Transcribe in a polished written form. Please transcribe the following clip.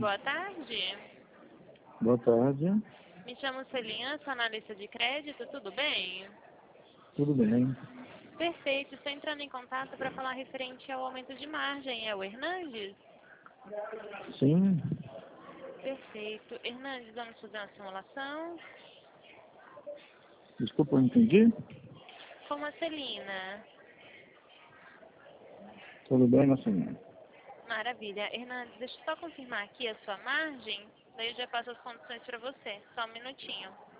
boa tarde. Boa tarde. Me chamo Celina, sou analista de crédito, tudo bem? Tudo bem? Perfeito, estou entrando em contato para falar referente ao aumento de margem. É o Hernandes? Sim. Perfeito. Hernandes, vamos fazer uma simulação? Desculpa, eu não entendi. Com a Celina. Tudo bem, Marcelinha? Maravilha. Hernandes, deixa eu só confirmar aqui a sua margem, daí eu já passo as condições para você. Só um minutinho.